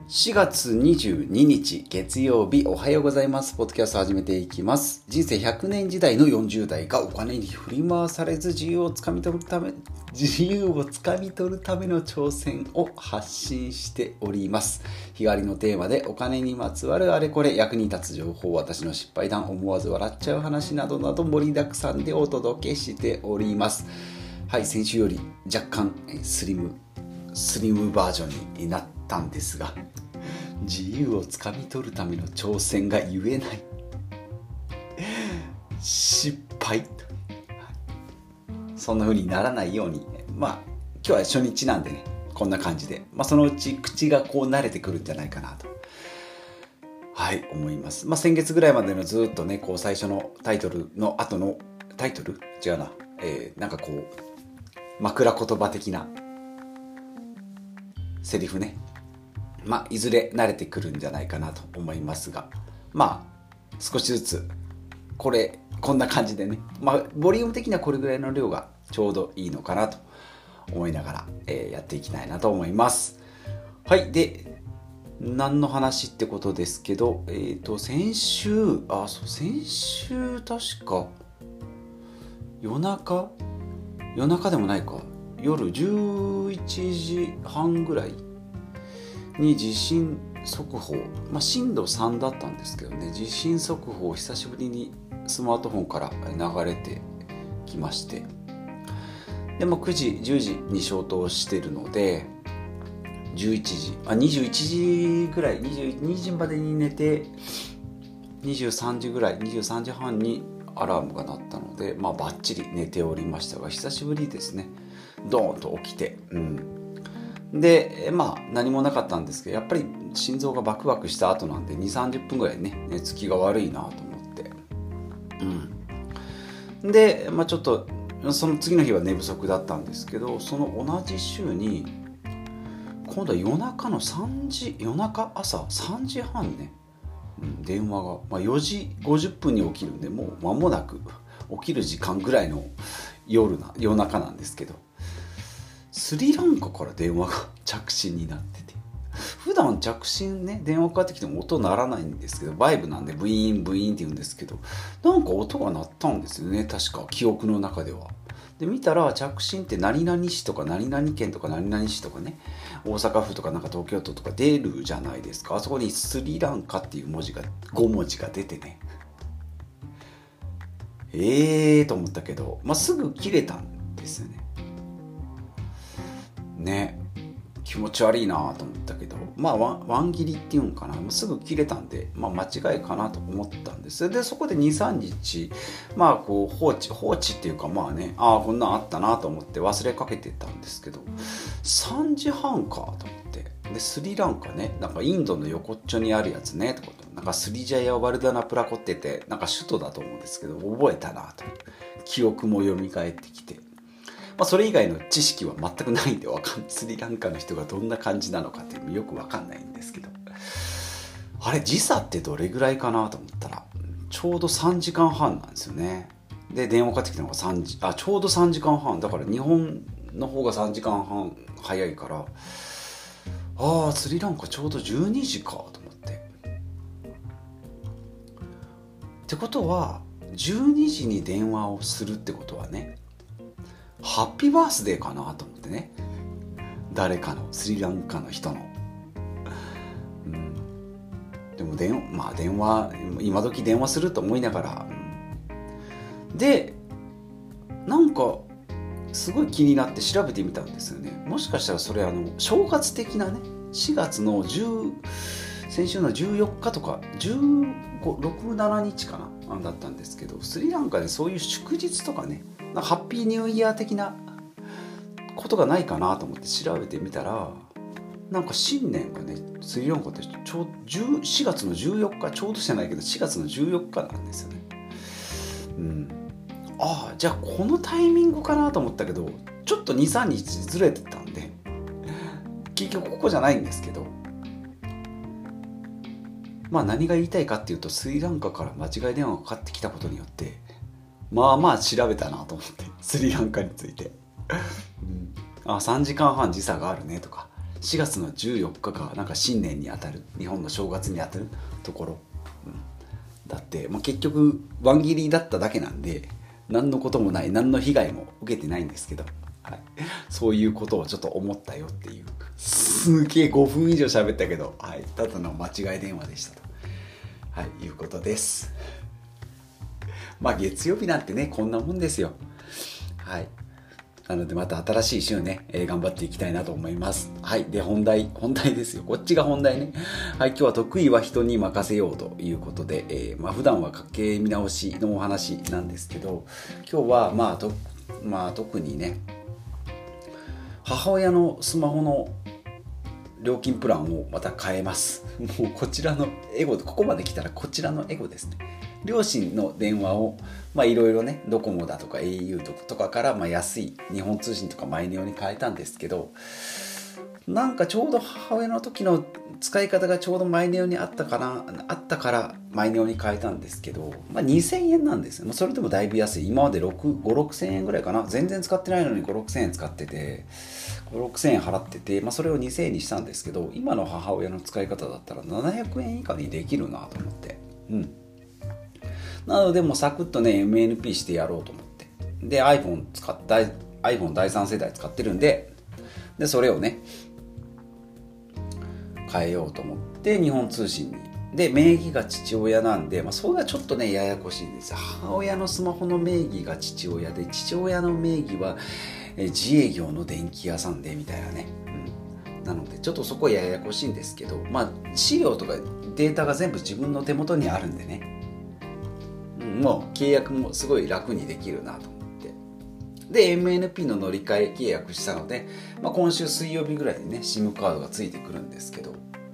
4月22日月曜日、おはようございます。ポッドキャスト始めていきます。人生100年時代の40代がお金に振り回されず自由をつかみ取るための挑戦を発信しております。日替わりのテーマでお金にまつわるあれこれ、役に立つ情報、私の失敗談、思わず笑っちゃう話などなど盛りだくさんでお届けしております。はい、先週より若干スリムバージョンになったんですが、自由をつかみ取るための挑戦が言えない失敗、そんな風にならないように、今日は初日なんでね、こんな感じで、そのうち口がこう慣れてくるんじゃないかなと思います。先月ぐらいまでのずっとね、こう最初のタイトルの後のタイトル違うな、なんかこう枕言葉的なセリフね、いずれ慣れてくるんじゃないかなと思いますが、少しずつこんな感じでね、ボリューム的にはこれぐらいの量がちょうどいいのかなと思いながら、やっていきたいなと思います。はい。で、何の話ってことですけど、先週確か夜中でもないか、夜11時半ぐらいに地震速報、震度3だったんですけどね、地震速報久しぶりにスマートフォンから流れてきまして、で9時10時に消灯してるので、21時ぐらい、22時までに寝て23時半にアラームが鳴ったので、バッチリ寝ておりましたが、久しぶりですね、ドーンと起きて、で何もなかったんですけど、やっぱり心臓がバクバクした後なんで 2,30 分ぐらいね、寝つきが悪いなと思って、でちょっとその次の日は寝不足だったんですけど、その同じ週に今度は朝3時半ね、電話が、4時50分に起きるんで、もう間もなく起きる時間ぐらいの夜中なんですけど、スリランカから電話が着信になってて、普段着信ね、電話かかってきても音鳴らないんですけど、バイブなんでブイーンブイーンって言うんですけど、なんか音が鳴ったんですよね、確か記憶の中では。で見たら、着信って何々市とか何々県とか何々市とかね、大阪府とかなんか東京都とか出るじゃないですか。あそこにスリランカっていう文字が5文字が出てね、と思ったけど、すぐ切れたんですよね。気持ち悪いなと思ったけど、ワン切りっていうんかな、すぐ切れたんで、間違いかなと思ったんです。でそこで 2,3 日こう放置っていうか、こんなんあったなと思って忘れかけてたんですけど、3時半かと思って、でスリランカね、なんかインドの横っちょにあるやつねってこと、なんかスリジャヤワルダナプラコってて、なんか首都だと思うんですけど、覚えたなと、記憶も蘇ってきて、それ以外の知識は全くないんでスリランカの人がどんな感じなのかっていうのよく分かんないんですけど、あれ時差ってどれぐらいかなと思ったら、ちょうど3時間半なんですよね。で電話かかってきたのがちょうど3時間半だから、日本の方が3時間半早いから、スリランカちょうど12時かと思って、ってことは12時に電話をするってことはね、ハッピーバースデーかなと思ってね、誰かのスリランカの人の、でも電話今時電話すると思いながら、でなんかすごい気になって調べてみたんですよね。もしかしたらそれ正月的なね、4月の先週の14日とか6、7日かなだったんですけど、スリランカでそういう祝日とかね、ハッピーニューイヤー的なことがないかなと思って調べてみたら、なんか新年がね、スリランカって4月の14日、ちょうどじゃないけど4月の14日なんですよね。じゃあこのタイミングかなと思ったけど、ちょっと 2,3 日ずれてたんで、結局ここじゃないんですけど、何が言いたいかっていうと、スリランカから間違い電話がかかってきたことによって、調べたなと思って、スリランカについて、3時間半時差があるねとか、 4月の14日がなんか新年にあたる、日本の正月にあたるところ、だって、結局ワン切りだっただけなんで何のこともない、何の被害も受けてないんですけど、そういうことをちょっと思ったよっていう、すげえ5分以上喋ったけど、ただの間違い電話でしたと、いうことです。月曜日なんてね、こんなもんですよ。なのでまた新しい週ね、頑張っていきたいなと思います。で、本題ですよ。こっちが本題ね。今日は得意は人に任せようということで、普段は家計見直しのお話なんですけど、今日は特にね、母親のスマホの料金プランをまた変えます。もうこちらのエゴ、ここまで来たらこちらのエゴですね。両親の電話をいろいろね、ドコモだとか au とかから安い日本通信とかマイネオに変えたんですけど、なんかちょうど母親の時の使い方がちょうどマイネオにあったからマイネオに変えたんですけど、2000円なんですよ。それでもだいぶ安い。今まで5,000-6,000円ぐらいかな。全然使ってないのに5,000-6,000円使ってて、5,000-6,000円払ってて、それを2,000円にしたんですけど、今の母親の使い方だったら700円以下にできるなと思って、なのでもうサクッとね MNP してやろうと思って、で iPhone 第3世代使ってるんで、それをね変えようと思って日本通信に、で名義が父親なんで、それがちょっとねややこしいんですよ。母親のスマホの名義が父親で、父親の名義は自営業の電気屋さんでみたいなね、なのでちょっとそこややこしいんですけど、資料とかデータが全部自分の手元にあるんでね、もう契約もすごい楽にできるなと思って、で MNP の乗り換え契約したので、今週水曜日ぐらいにね SIM カードがついてくるんですけど、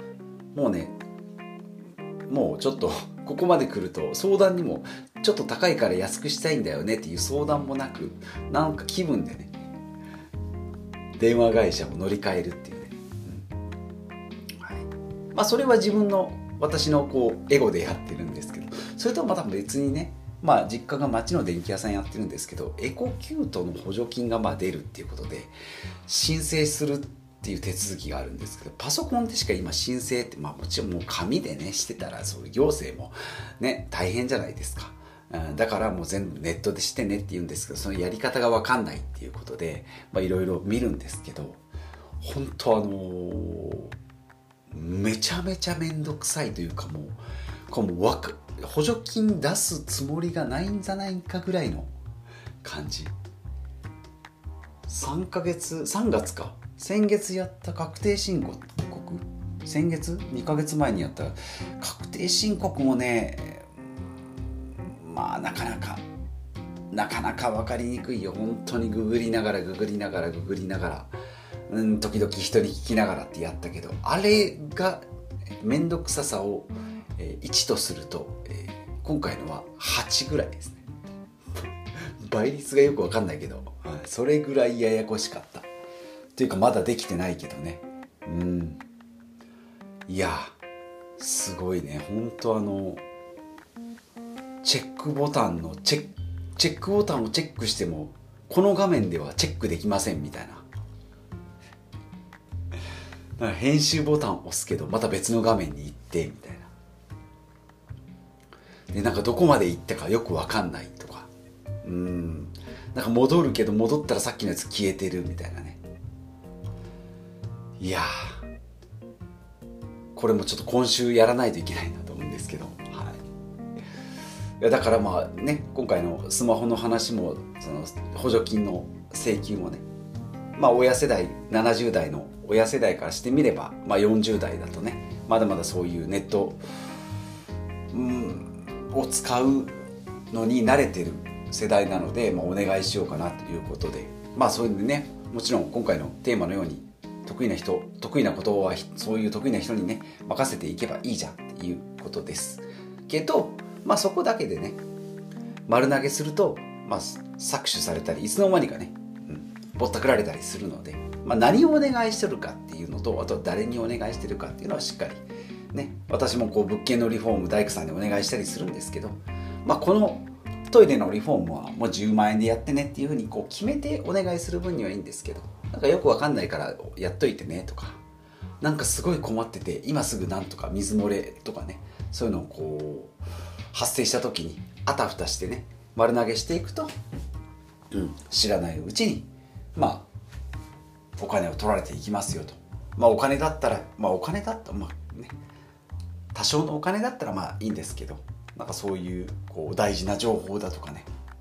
もうちょっとここまで来ると相談にもちょっと高いから安くしたいんだよねっていう相談もなく、なんか気分でね電話会社を乗り換えるっていうね、それは私のエゴでやってるんですけど、それとはまた別にね、実家が町の電気屋さんやってるんですけど、エコキュートの補助金が出るっていうことで申請するっていう手続きがあるんですけど、パソコンでしか今申請って、もちろんもう紙でねしてたらそれ行政もね大変じゃないですか。だからもう全部ネットでしてねって言うんですけど、そのやり方が分かんないっていうことでいろいろ見るんですけど、本当めちゃめちゃめんどくさいというか、もう補助金出すつもりがないんじゃないかぐらいの感じ。3月か、先月やった確定申告、先月2ヶ月前にやった確定申告もね、なかなか分かりにくいよ。本当にググりながら時々人に聞きながらってやったけど、あれがめんどくささを1とすると、今回のは8ぐらいですね。倍率がよく分かんないけど、それぐらいややこしかったというか、まだできてないけどね。いやすごいね。本当チェックボタンをチェックしてもこの画面ではチェックできませんみたいな。編集ボタンを押すけどまた別の画面に行ってみたいな。でどこまで行ったかよく分かんないとか、戻るけど戻ったらさっきのやつ消えてるみたいなね。いやこれもちょっと今週やらないといけないなと思うんですけど、だから今回のスマホの話も、その補助金の請求もね、親世代70代の親世代からしてみれば、40代だとねまだまだそういうネット、を使うのに慣れてる世代なので、お願いしようかなということで、そういうね、もちろん今回のテーマのように得意なことはそういう得意な人にね任せていけばいいじゃんっていうことですけど、そこだけでね丸投げすると、搾取されたりいつの間にかね、ぼったくられたりするので、何をお願いしてるかっていうのと、あと誰にお願いしてるかっていうのはしっかりね、私も物件のリフォーム大工さんにお願いしたりするんですけど、このトイレのリフォームはもう10万円でやってねっていうふうに決めてお願いする分にはいいんですけど、よくわかんないからやっといてねとか、 なんかすごい困ってて今すぐなんとか水漏れとかね、そういうのをこう発生した時にあたふたしてね丸投げしていくと、知らないうちにお金を取られていきますよと。お金だったら多少のお金だったらいいんですけど、なんかそういう大事な情報だとかね、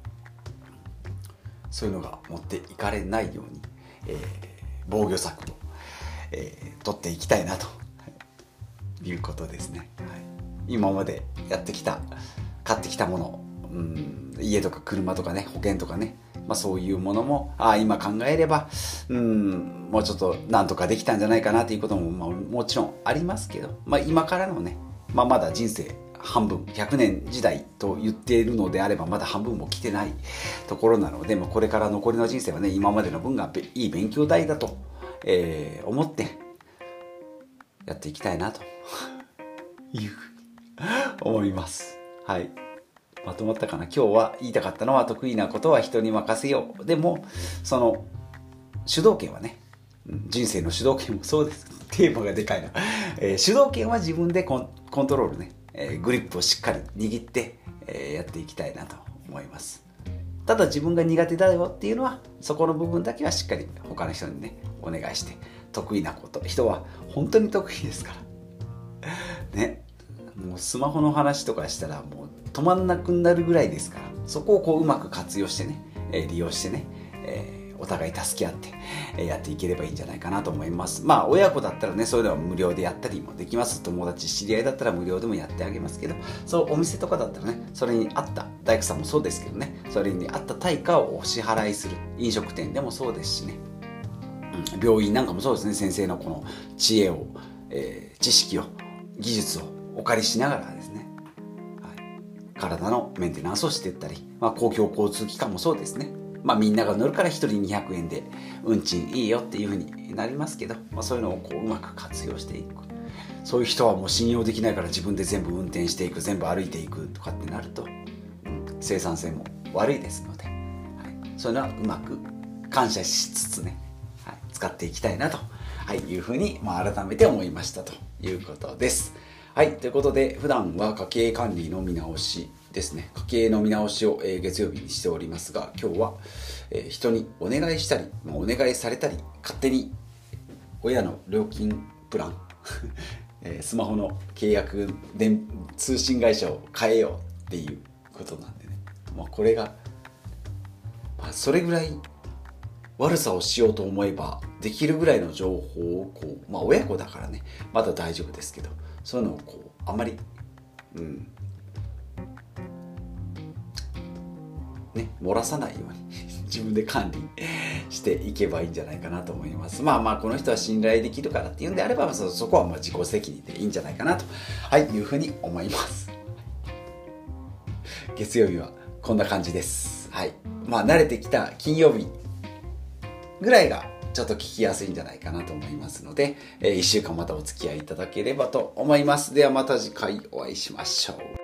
そういうのが持っていかれないように、防御策を、取っていきたいなということですね。今まで買ってきたもの、家とか車とかね、保険とかね、そういうものも今考えればもうちょっとなんとかできたんじゃないかなということも、もちろんありますけど、今からのね、まだ人生半分100年時代と言っているのであればまだ半分も来てないところなので、これから残りの人生はね今までの分がいい勉強代だと、思ってやっていきたいなというふうに思います。はい、まとまったかな。今日は言いたかったのは、得意なことは人に任せよう。でもその主導権はね、人生の主導権もそうです。テーマがでかいな、主導権は自分でコントロールね、グリップをしっかり握って、やっていきたいなと思います。ただ自分が苦手だよっていうのはそこの部分だけはしっかり他の人にねお願いして、得意なこと、人は本当に得意ですからね。もうスマホの話とかしたらもう止まんなくなるぐらいですから、そこをうまく活用してね、利用してね、お互い助け合ってやっていければいいんじゃないかなと思います。親子だったらね、そういうのは無料でやったりもできます。友達知り合いだったら無料でもやってあげますけど、そうお店とかだったらね、それに合った大工さんもそうですけどね、それに合った対価をお支払いする。飲食店でもそうですしね、病院なんかもそうですね。先生のこの知恵を、知識を、技術をお借りしながらですね、体のメンテナンスをしていったり、公共交通機関もそうですね。みんなが乗るから1人200円で運賃いいよっていう風になりますけど、そういうのをうまく活用していく。そういう人はもう信用できないから自分で全部運転していく、全部歩いていくとかってなると、生産性も悪いですので、そういうのはうまく感謝しつつね、使っていきたいなと、いう風に改めて思いましたということです。ということで、普段は家計管理の見直しですね。家計の見直しを、月曜日にしておりますが、今日は、人にお願いしたり、お願いされたり、勝手に親の料金プラン、スマホの契約通信会社を変えようっていうことなんでね。これが、それぐらい悪さをしようと思えばできるぐらいの情報を親子だからね、まだ大丈夫ですけど、そういうのをあまり漏らさないように自分で管理していけばいいんじゃないかなと思います。この人は信頼できるからっていうんであれば、そこは自己責任でいいんじゃないかなと、いうふうに思います。月曜日はこんな感じです。慣れてきた金曜日ぐらいがちょっと聞きやすいんじゃないかなと思いますので、1週間またお付き合いいただければと思います。ではまた次回お会いしましょう。